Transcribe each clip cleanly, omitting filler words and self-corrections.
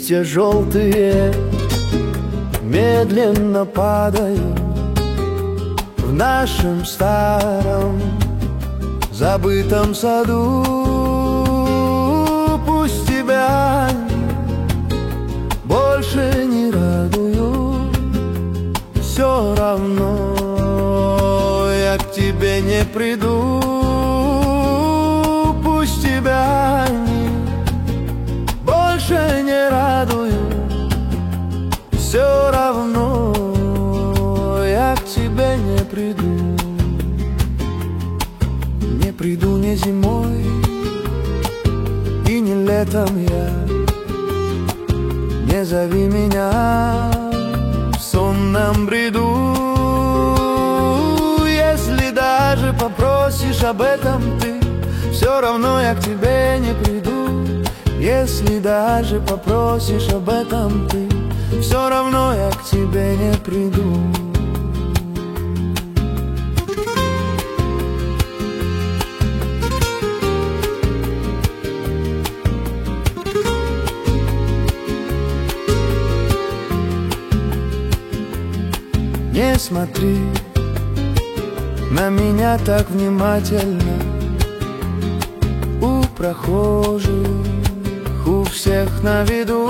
Листья желтые медленно падают в нашем старом забытом саду. Пусть тебя больше не радуют, все равно я к тебе не приду. Пусть тебя больше не радуют, все равно я к тебе не приду. Не приду ни зимой и не летом я. Не зови меня в сонном бреду. Если даже попросишь об этом ты, все равно я к тебе не приду. Если даже попросишь об этом ты, все равно я к тебе не приду. Не смотри на меня так внимательно. У прохожих, у всех на виду.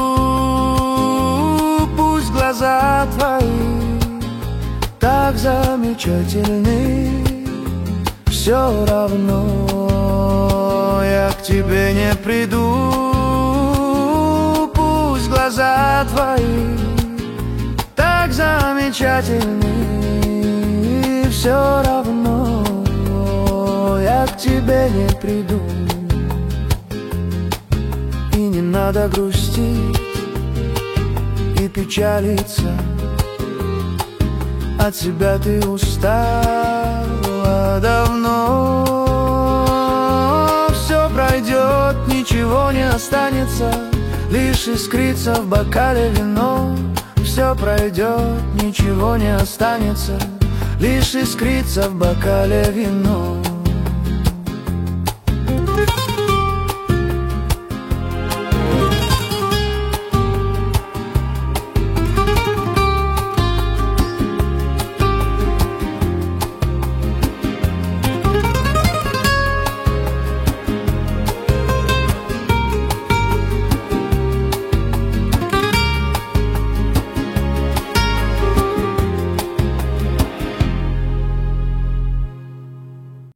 Пусть глаза твои так замечательны, все равно я к тебе не приду. Пусть глаза твои так замечательны, все равно я к тебе не приду. И не надо грустить и печалиться, от себя ты устала давно. Все пройдет, ничего не останется, лишь искрится в бокале вино. Все пройдет, ничего не останется, лишь искрится в бокале вино.